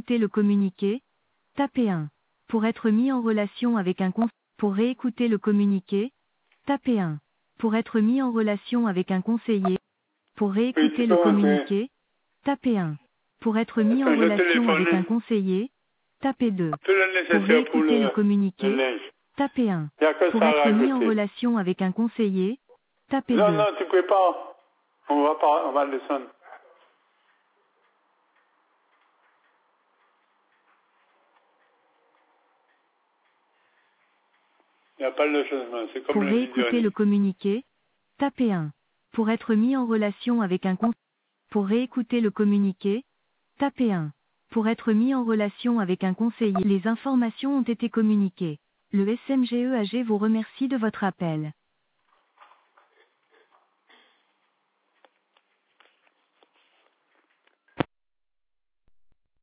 réécouter le communiqué, tapez 1. Pour être mis en relation avec un conseiller, pour réécouter le communiqué, tapez 1. Pour être mis en relation avec un conseiller, pour réécouter le communiqué, tapez 1. Pour être mis en relation avec un conseiller, tapez 2. Pour réécouter le communiqué, tapez 1. Pour être mis en relation avec un conseiller, tapez 2. Non, tu ne peux pas. On va le descendre. Il n'y a pas de changement, c'est comme pour le réécouter le communiqué, tapez 1. Pour être mis en relation avec un conseiller, pour réécouter le communiqué, tapez 1. Pour être mis en relation avec un conseiller, les informations ont été communiquées. Le SMGEAG vous remercie de votre appel.